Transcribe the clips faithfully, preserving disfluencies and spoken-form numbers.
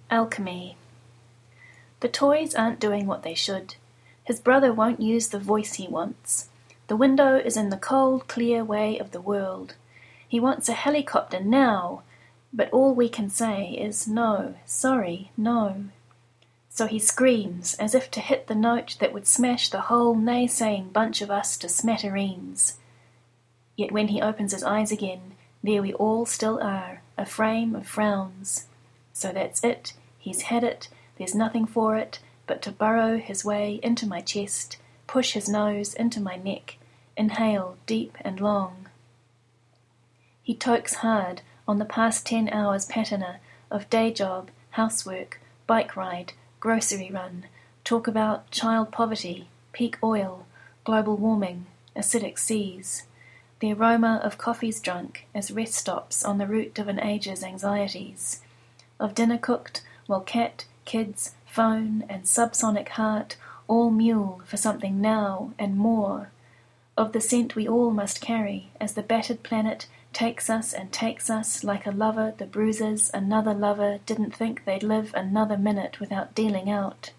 Alchemy. The toys aren't doing what they should. His brother won't use the voice he wants. The window is in the cold, clear way of the world. He wants a helicopter now, but all we can say is no, sorry, no. So he screams, as if to hit the note that would smash the whole naysaying bunch of us to smithereens. Yet when he opens his eyes again, there we all still are, a frame of frowns. So that's it, he's had it, there's nothing for it but to burrow his way into my chest, push his nose into my neck, inhale deep and long. He tokes hard on the past ten hours patina of day job, housework, bike ride, grocery run, talk about child poverty, peak oil, global warming, acidic seas, the aroma of coffees drunk as rest stops on the route of an age's anxieties, of dinner cooked while cat, kids, phone and subsonic heart all mule for something now and more, of the scent we all must carry as the battered planet takes us and takes us like a lover the bruises another lover didn't think they'd live another minute without dealing out.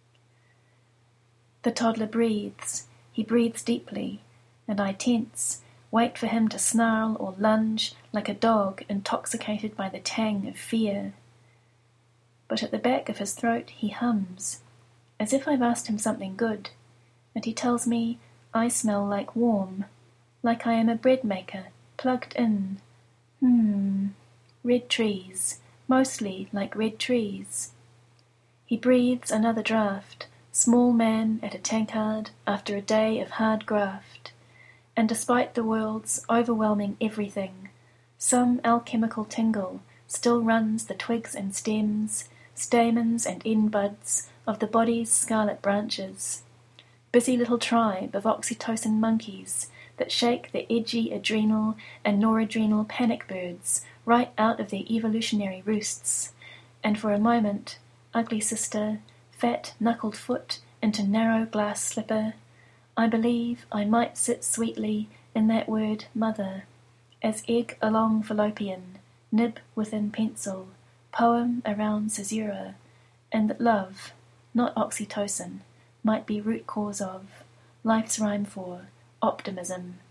The toddler breathes. He breathes deeply, and I tense, wait for him to snarl or lunge like a dog intoxicated by the tang of fear. But at the back of his throat he hums, as if I've asked him something good, and he tells me I smell like warm, like I am a bread maker, plugged in. Hmm, red trees, mostly like red trees. He breathes another draught, small man at a tankard after a day of hard graft, and despite the world's overwhelming everything, some alchemical tingle still runs the twigs and stems, stamens and end buds of the body's scarlet branches. Busy little tribe of oxytocin monkeys that shake the edgy adrenal and noradrenal panic birds right out of their evolutionary roosts, and for a moment, ugly sister, fat knuckled foot into narrow glass slipper, I believe I might sit sweetly in that word mother, as egg along fallopian, nib within pencil, poem around caesura, and that love, not oxytocin, might be root cause of, life's rhyme for, optimism,